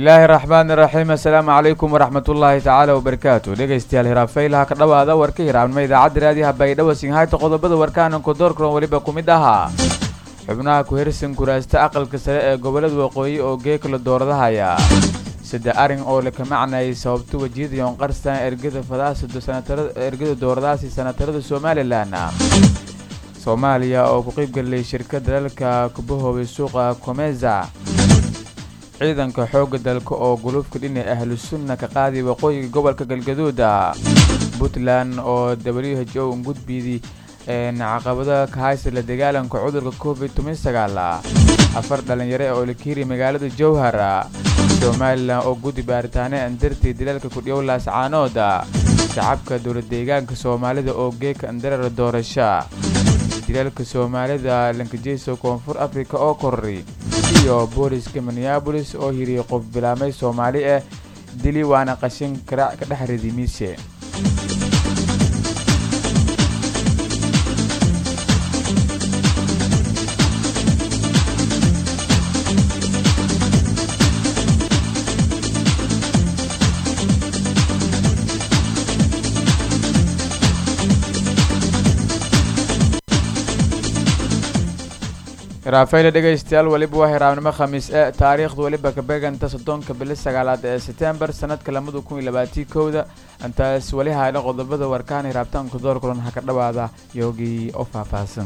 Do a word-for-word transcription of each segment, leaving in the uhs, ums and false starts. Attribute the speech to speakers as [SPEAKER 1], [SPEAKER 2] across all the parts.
[SPEAKER 1] bismillaahi raxmaani raxiim assalaamu calaykum waraxmatullaahi tacaala wabarakaatu dhegaystayaal hiraafaylaha ka dhowaada warka hiraabnimo idaacadda raadiyaha baydhabo singhayta qodobada warkaananku doorkaroon weliba ku mid ahaa xubnaha ku-hirsan kuraasta aqalka sare ee gobolada waqooyi oo geekala dooradahaya saddex arrin oo laka macnayay sababta wajiyada yoonqarstan ergada fadaasado sanatarada ergada dooradaasi sanatarada somalilan soomaaliya oo ku qaybgalay shirkada dalka kubahoobay suuqa komeza ciidanka xoogga dalka oo gulufka dhinaca ahlu sunna ka qaaday waqooyiga gobolka galgaduud puntland oo w h o ngudbidi caqabada ka haysta la dagaalanka cudurka covid toban sagaal afar dhalinyaro oo la kiiri magaalada jowhar somalilan oo guddi baaritaane andartii dilaalka kudhiyow laascaanood shacabka dowlad deegaanka soomaalida oo geeka andarara doorasho dilaalka soomaalida lankajeyso koonfur africa oo korri iyo booliska minneapolis oo hiriyay qof bilaamay soomaali ah dili waana qashin karaac ka dhex ridi miise raafayla dhegaystayaal weliba waa hiraabnimo khamiis ee taariikhda weliba ka beeganta soddonka bili sagaalaad ee setembar sanadka lamada kun iyo labaatii kowda intaas weli hayla qodobada warkaan hiraabtaanku door kulan ha ka dhowaada yoogii oo faahfaahsan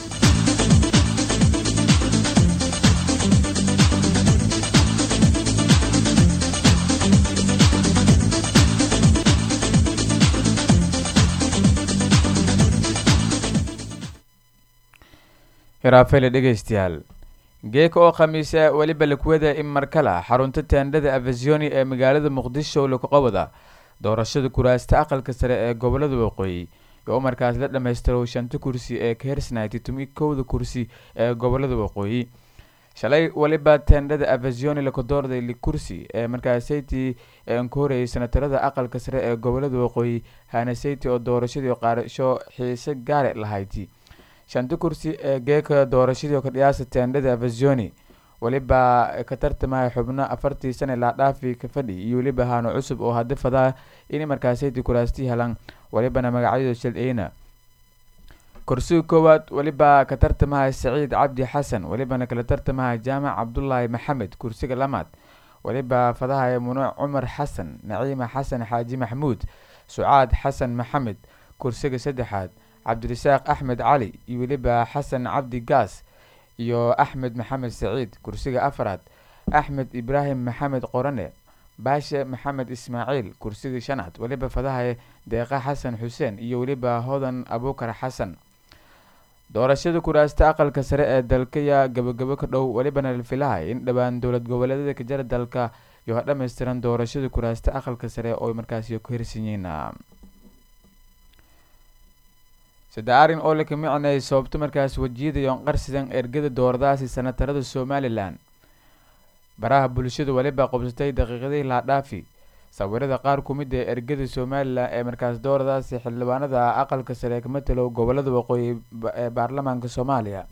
[SPEAKER 1] hiraafayla dhegaystayaal geeka oo khamiisa weliba lakuwada in markala xarunta teendhada avasioni ee magaalada muqdisho laku qabada doorashada kuraasta aqalka sare ee gobolada waqooyi oo markaas la dhammaystiro shanta kursi ee ka hersanaaytay tumi kowda kursi ee gobolada waqooyi shalay weliba teendhada avasioni laku doorday likursi ee markaasayti ku horeyay sanatarada aqalka sare ee gobolada waqooyi hanasayti oo doorashadii qaarasho xiise gaare lahayd shanta kursi ee geeka doorashadii ka dhiyaasa teendhada avasioni weliba ka tartamaya xubno afartii sana ilaa dhaafi ka fadhi iyo weliba haano cusub oo hadi fadaa inay markaasayti kuraastii helaan welibana magacyada shal-eyna kursiga koowaad weliba ka tartamaya saciid cabdi xasan welibana kala tartamaya jaamac cabdulaahi maxamed kursiga lamaad weliba fadahaya munuuc cumar xasan naciima xasan xaaji maxmuud sucaad xasan maxamed kursiga saddexaad cabdirasaaq axmed cali iyo weliba xasan cabdi gaas iyo axmed maxamed saciid kursiga afaraad axmed ibraahim maxamed qorane baashe maxamed ismaaciil kursiga shanaad weliba fadahaye deeqa xasan xuseen iyo weliba hodan abuukar xasan doorashada kuraasta aqalka sare ee dalkaya gabagabo ka dhow welibana la filahay in dhowaan dowlad goboleedyada ka jara dalka iyo ha dhammaystiran doorashada kuraasta aqalka sare oo markaasi ku hirsanyihiin saddex arrin oo laka micnayay sababto markaas wajiyada yoonqarsidan ergada dooradaasi sanatarada somalilan baraha bulshada weliba qobsatay daqiiqadii laadhaafi sawirada qaar ku mid ee ergada somalilan ee markaas dooradaasi xildhibaanada aqalka sare ka matalo gobolada waqooyi ee baarlamaanka soomaaliya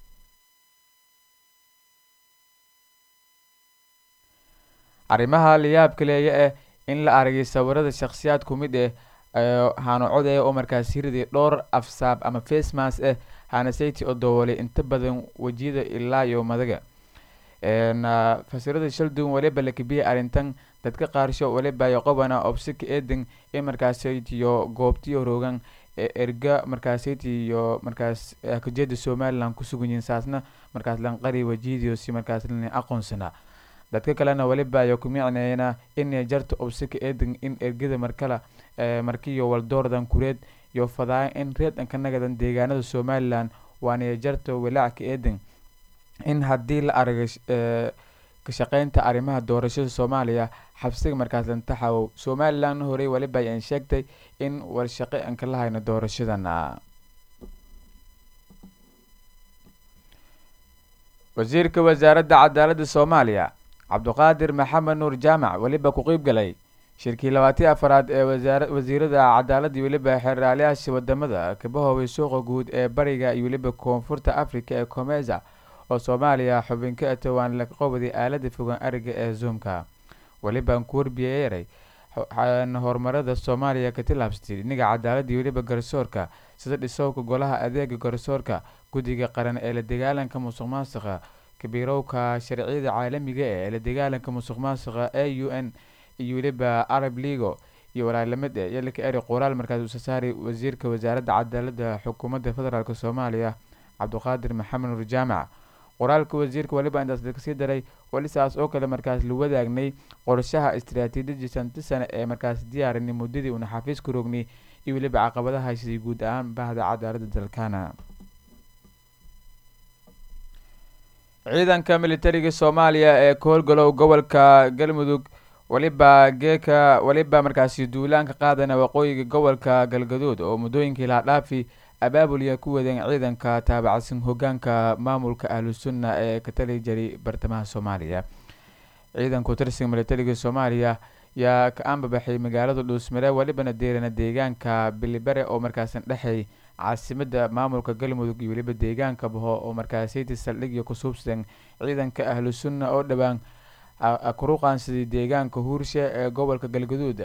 [SPEAKER 1] arrimaha layaabka leeya eh in la aragay sawirada shakhsiyaad ku mid eh haano codeya oo markaas hiriday dhowr afsaab ama facemas ah hanasayti oo dawoolay inta badan wejiyada ilaa iyo madaga fasirada shalduun weliba lakabiyay arrintan dadka qaarsho weliba yoqobana obsika eedin in markaasaytiyo goobtiyo roogan ee erga markaasayti iyo markaas kajeeda somalilan kusugan yihiin saasna markaas lanqari wejiyadiyo si markaas lana aqoonsana dadka kalena weliba ayo ku micnayna inay jarto obsika eedin in ergada markala markiiyo waldoordan kureed iyo fadaaya in reedan ka nagadan deegaanada somalilan waana jarto walaac ka eedin in haddii la aragay ka shaqeynta arrimaha doorashada soomaaliya xabsiga markaas lantaxawow somalilan horey weliba ayaan sheegtay in warshaqe aan kala hayno doorashadana wasiirka wasaaradda cadaaladda soomaaliya cabdiqaadir maxamed nuur jaamac weliba ku qeyb galay shirkii labaatii afaraad ee wasiirada cadaaladda iyo weliba xeeraalyaasha wadamada kabahoobay suuqa guud ee bariga iyo weliba koonfurta africa ee comeza oo soomaaliya xubin ka atowaan laga qobaday aalada fogaan ariga ee zoomka waliba aan ku warbiyeeray horumarada Soomaaliya ka tilaabsatay dhinaca cadaaladda iyo waliba garsoorka sida dhisowga golaha adeega garsoorka guddiga qaran ee la dagaalanka musuqmaasuqa kabiirowka sharciyada caalamiga ee la dagaalanka musuqmaasuqa A U N iyo waliba Arab League iyo walaalamada yalka eri qoraal markaas uu saaray wasiirka wasaaradda cadaaladda xukuumadda federaalka Soomaaliya Cabduqaadir Maxamed Nur Jaamac qoraalka wasiirka waliba intaas ka sii daray walisaas oo kale markaas la wadaagnay qorshaha istiraatiijiyada shanta sano ee markaas diyaarinay muddadii uu xafiiska rognay iyo waliba caqabadaha sidii guud ahaan baahda cadaaladda dalkana ciidanka militariga Soomaaliya ee ka howlgalow gobolka Galmudug waliba geeka waliba markaasi duulaanka qaadana waqooyiga gobolka Galgaduud oo muddooyinkii la dhaafi abaabulya ku wadeen ciidanka taabacsan hoggaanka maamulka Ahlus Sunna ee ka tali jiray bartamaha Soomaaliya ciidanka tirsan militariga Soomaaliya yaa ka aanbaxay magaalada Dhuusmare walibana deerana deegaanka Bilibare oo markaas dhaxay caasimadda maamulka Galmudug iyo waliba deegaanka Baho oo markaasay saldhig ku suubsan ciidanka Ahlus Sunna oo dhawaan kuruqan sidii deegaanka Huurshe ee gobolka Galgaduud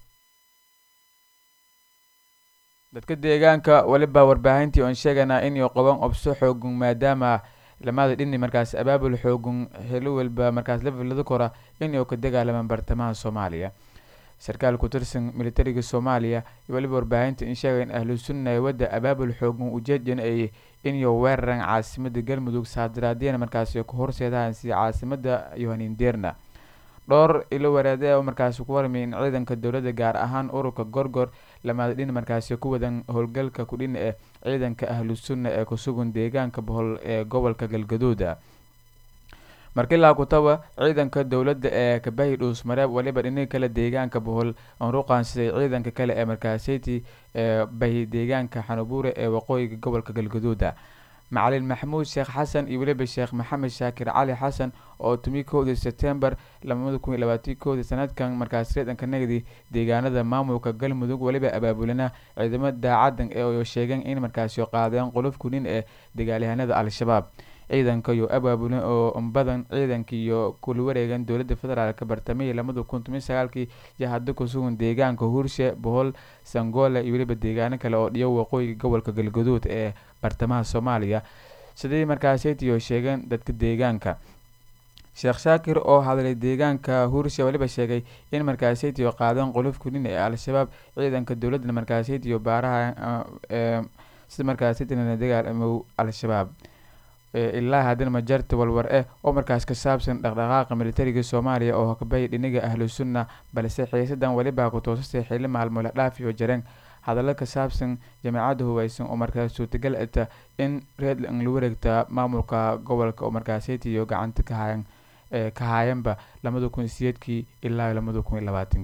[SPEAKER 1] dadka deegaanka waliba warbaahintii oo sheegana in ay qaban obso xoogan maadaama lamada dhinni markaas abaabul xoogan helo walba markaas levelada kora in ay ka dagaalamaan bartamaha Soomaaliya sarkaal ku tirsan militariga Soomaaliya waliba warbaahintii in sheegay in Ahlus Sunna ay wada abaabul xoogan u jeedin ay in ay weeraraan caasimadda Galmudug saadiraadeen markaas ku horseedaan si caasimadda Yohanin Deerna dhowr ilo wareede oo markaas ku warmay in ciidanka dawladda gaar ahaan ururka Gorgor lamada dhin markaas ku wadan howlgalka ku dhin ee ciidanka Ahlus Sunna ee ku sugan deegaanka Bohol ee gobolka Galgaduud markii la ku tawa ciidanka dawladda ee ka baahi Dhuusmare waliba dhinay kala deegaanka Bohol oo ruqaansiday ciidanka kale ee markaasaytii ee baahi deegaanka Xanabuure ee waqooyiga gobolka Galgaduud Macalin Maxamuud Sheekh Xasan iyo waliba Sheekh Maxamed Shaakir Cali Xasan oo tumay kowdii September laba kun iyo labaatan iyo kow sanadkan markaas ciidanka nagdi deegaanada maamulka Galmudug waliba abaabulana ciidamada daacadan ee oo sheegeen in markaas soo qaadeen qolof kunin ee dagaalyahanada Al-Shabaab ciidanka iyo abaabulan oo badan ciidanka iyo kul wareegan dawladda federaalka bartamay laba kun iyo sagaalkii iyo hadda ku sugan deegaanka Huurshe Bohol Sangoole iyo waliba deegaano kale oo dhiyo waqooyiga gobolka Galgaduud ee bartamaha Soomaaliya sidii markaas ay sheegeen dadka deegaanka Sheekh Shaakir oo hadlay deegaanka Huurshe waliba sheegay in markaas ay qaadeen qolof kunin ee Al-Shabaab ciidanka dawladda markaas ay baaraha ee sida markaas ay dagaal Al-Shabaab ilaa hadana ma jarto walwar eh oo markaas ka saabsan dhaqdhaqaaqa militariga Soomaaliya oo ka bay dhinaga Ahlus Sunna balse xiisadan waliba ku toosay xilli maalmo la dhaafiyo jareen hadalka ka saabsan jamaacada hubaysan oo markaas suurtagal ah in reed la wareegta maamulka gobolka oo markaas ay tiyo gacanta ka hayan ee ka hayanba laba kun iyo sideed ilaa laba kun iyo labaatan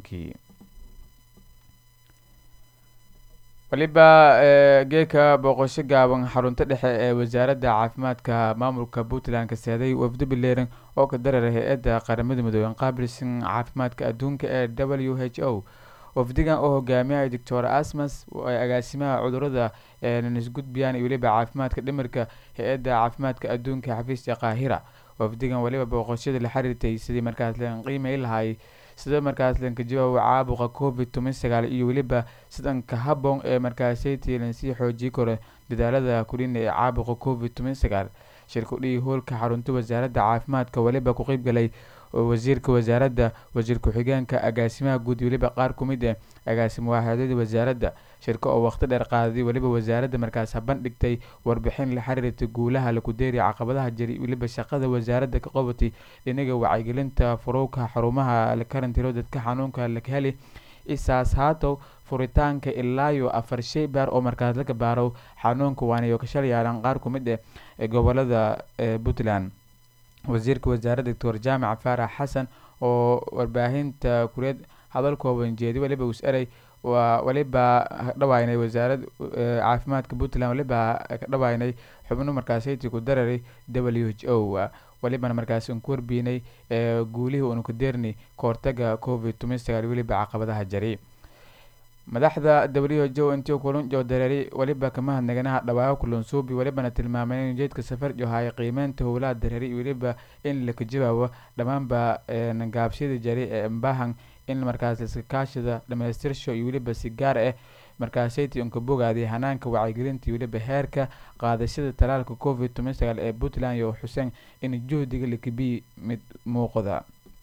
[SPEAKER 1] waliba geeka boqosho gaaban xarunta dhexe ee wasaaradda caafimaadka maamulka Puntland ka saaday wafdi bileeran oo ka dareeray hay'adda qaramada midoobay qaabilsan caafimaadka adduunka ee W H O wafdigan oo hogaamiyay Doctor Asmas oo ay agaasimaha cudurrada ee nisgudbiyaan iyo waliba caafimaadka dhimirka hay'adda caafimaadka adduunka xafiiska Qaahira wafdigan waliba boqoshada la xiriirtay sidii markaas la qiimeeyay lahaay sida markaas la jawaab caabuqa covid toban iyo sagaal iyo waliba sidan ka haboon ee markaas ay tiilan si xoojii karo dadaalada kulin ee caabuqa covid toban iyo sagaal shirkadii hoolka xarunta wasaaradda caafimaadka waliba ku qayb galay wasiirka wasaaradda wasiir ku-xigeenka agaasimaha guud waliba qaar ku mid ah agaasimo waaxyada wasaaradda shirka oo waqti dheer qaaday waliba wasaaradda markaas bandhigtay warbixin la xiriirta guulaha la ku deeri caqabadaha jiray waliba shaqada wasaaradda ka qabatay dhinaga wacyigelinta furowka xarumaha la karantiro dadka xanuunka la heli isaas haato furitaanka ilaa iyo afar shay baar oo markaas laga baaro xanuunka waana ka shalayaan qaar ku mid ah gobolada Puntland wasiirka wasaaradda Doctor Jaamac Faarax Xasan oo warbaahinta kureed hadal kooban jeedi waliba uu saray waa waliba dhawaynay wasaaradda caafimaadka Puntland waliba ka dhawaynay xubno markaas ay ku dareeray W H O waliba markaas uu korbinay guulihii uu ku deernay koortaga covid toban iyo sagaal waliba caqabadaha jiray madaxda W H O intii kulan joo dareeri waliba kama hadnaganaha dhawaayo kulan suubi walibana tilmaamay in jeedka safar johay qiimeynta howlaha dareeri waliba in la ka jawaabo dhamaanba gaabshida jari ee baahan in markaas iska kaashada dhameystirsho iyo waliba si gaar ah markaasaytii unka bogaadii hanaanka wacyigelinta waliba heerka qaadashada talaalka covid toban iyo sagaal ee Puntland iyo xuseen in juhdiga la kabi mid muuqda.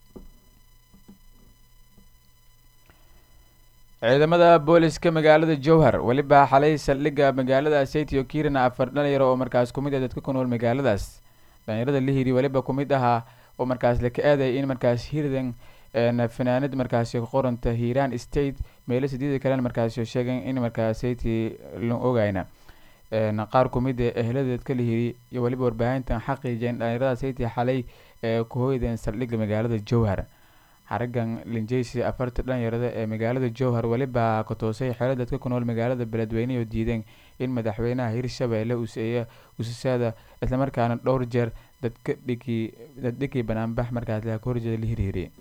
[SPEAKER 1] ciidamada booliska magaalada Jowhar waliba xalay saldhigga magaalada Saytiyo Kiirina afar dhalinyaro oo markaas kumid ah dadka ku nool magaaladaas dhalinyarada la hiri waliba kumid aha oo markaas la ka aaday in markaas hirdan een fanaanad markaas ku qoranta Hiiraan State meel sidii kale markaas sheegeen in markaas Sayti loo ogaayna een qaar kumid ah ehladeed la hiri iyo waliba warbaahintan xaqiijin dhalinyarada Sayti xalay ee ku hooydeen saldhigga magaalada Jowhar haragan linjeysi afarta dhalinyarada ee magaalada Jowhar waliba ka toosay xeelad dadka ku nool magaalada Beledweyne oo diideen in madaxweynaha Hirshabelle uu seeyo usasada isla markaana dhowr jeer dadka dhigi dad dhigi banaanbax markaas la korjeeda la hiriiri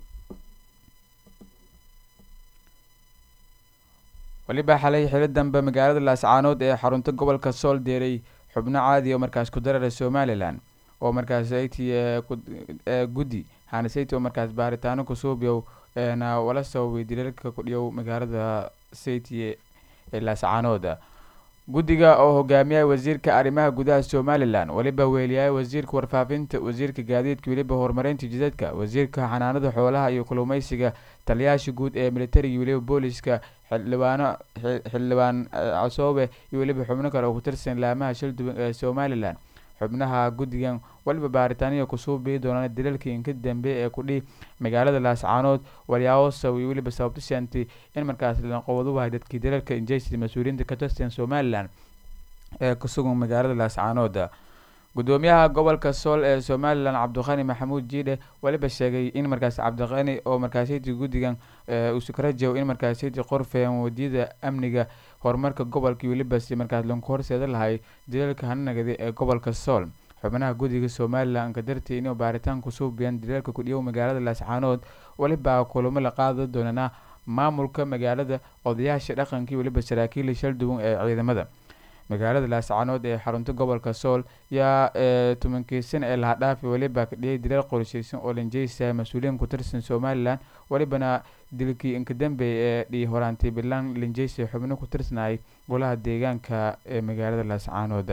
[SPEAKER 1] waliba xalay xeelad dambe magaalada Laascaanood ee xarunta gobolka Sool deeray xubno caadi oo markaas ku dareeray Somaliland oo markaas ay tii gudi hanasayto markaas baaritaano ku suubiyo een wala soo weydiilalka ku dhiyo magaalada Sayti ee Laascaanood gudiga oo hogaamiyay wasiirka arrimaha gudaha Somaliland waliba weeliyay wasiirka warfaafinta wasiirka gaadiidka waliba horumarinta jidadka wasiirka xanaanada xoolaha iyo kalluumaysiga taliyaasha guud ee militariga waliba booliska xildhibaano xildhibaan casoobe iyo waliba xubno kale oo ku tirsan laamaha shilduwan ee Somaliland xubnaha gudigan waliba baaritaaniyo ku suubi doonaan dilalkii in ka dambeeyay ee ku dhig magaalada Laascaanood waliyaawo sawi waliba sababta shanti in markaas la qowdo waa dadkii dilalka injeysi mas'uuliyiinta ka tirsan Somaliland ee ku sugan magaalada Laascaanood gudoomiyaha gobolka Sool ee Somaliland Cabdiqani Maxamuud Jiide waliba sheegay in markaas Cabdiqani oo markaasiyada gudigan uu sukrajo in markaasiyada qorfeen wadida amniga horumarka gobolka waliba si markaas loo horseedo lahay dilalka hanagada ee gobolka Sool xubnaha gudiga Somaliland ka dartii inuu baaritaan ku suubiyaan dilalka ku dhiyo magaalada Laascaanood waliba kulamo la qaado doonana maamulka magaalada odayaasha dhaqanka waliba saraakiil shilduwan ee ciidamada magaalada Laascaanood ee xarunta gobolka Sool yaa tobankii sano ee la dhaafay waliba ka dhigay dilal qorsheysan oo linjeysa mas'uuliyiin ku tirsan Somaliland walibana dilkii in ka dambeeyay ee dhii horaantii bilan linjeysa xubno ku tirsanay golaha deegaanka ee magaalada Laascaanood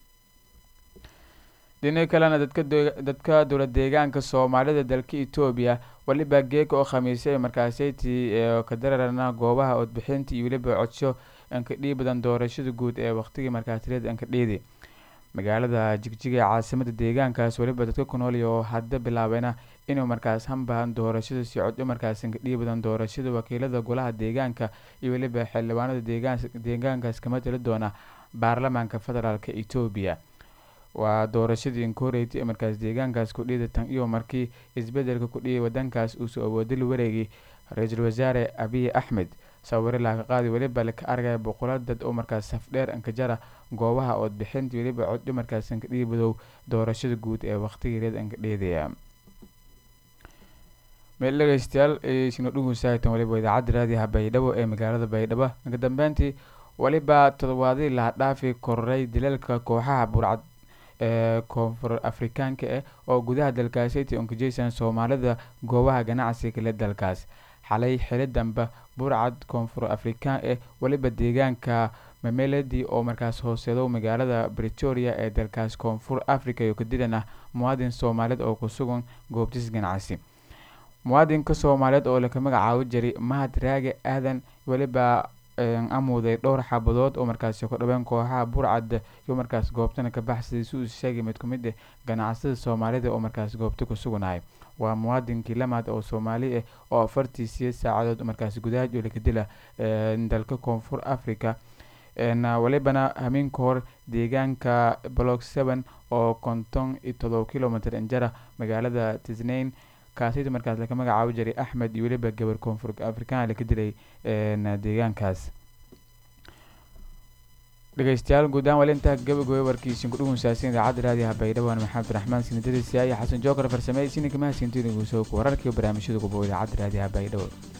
[SPEAKER 1] dhinaca kalena dadka dadka dowlad deegaanka Soomaalida dalka Itoobiya waliba geek oo khamiisay markaasayti ka dararana goobaha cod bixinta iyo waliba codsho in ka dhiibadan doorashada guud ee waqtiga markaas reed in ka dhiidi magaalada Jigjiga ee caasimada deegaankaas waliba dadka ku nool iyo hadda bilaabayna inuu markaas hanbaan doorashada si cod markaas in ka dhiibadan doorashada wakiilada golaha deegaanka iyo waliba xildhibaanada deegaanka deegaankaas kama tala doona baarlamaanka federaalka Itoobiya waa doorashadii in koreeyay ee markaas deegaankaas ku dhiida tan iyo markii isbedelka ku dhiyay wadankaas uu soo awoodil wareegay ra'iisul wasaare Abiy Ahmed sawir la qaadi waliba la ka argay boqolaal dad oo markaas saf dheer an ka jara goobaha cod bixinta waliba cod markaas in ka dhiibadow doorashada guud ee waqtigeeda an ka dheedaya meel dhageystayaal ee sino dhugu saaytan waliba idaacada raadiyaha Baydhabo ee magaalada Baydhabo ka dambeyntii waliba toddobaadii la dhaafay koray dilalka kooxaha burcad ee koonfur Afrikaanka ah oo gudaha dalkaas ay u kajeysan Soomaalida goobaha ganacsiga kale dalkaas xalay xilli dambe burcad koonfur Afrikaan ah waliba deegaanka Mamelodi oo markaas hooseedo magaalada Pretoria ee dalkaas koonfur Afrika iyo ka dilana muwaadin Soomaaliyeed oo ku sugan goobtiis ganacsi muwaadinka Soomaaliyeed oo la ka magacaabo jiray Mahad Raage Aadan waliba amuuday dhowr xabadood oo markaas ku dhaban kooxaha burcad iyo markaas goobtana ka baxsaday suu sheegay mid kumid ah ganacsatada Soomaalida oo markaas goobta ku suganaay waa muwaadinkii lamaad oo Soomaali ah oo afartii saacadood markaas gudaha oo la ka dila dalka koonfur Afrika een walibana hameen koor deegaanka block seven oo konton iyo todoba kiiloomitir injara magaalada Tisnein kaasida markaas la ka magacaabo jiray Axmed iyo waliba gabar koonfur Afrikaan la ka dilay een deegaankaas dhageystayaal guudaan walinta gabagooy warkiisin ku dhugun saasiin idaacada raadiyaha Baydhabo Maxamed Raxmaan Sinidris iyo Xasan Jookar farsamay sinka ma sintiina ugu soo wararkii barnaamijyada ku booda idaacada raadiyaha Baydhabo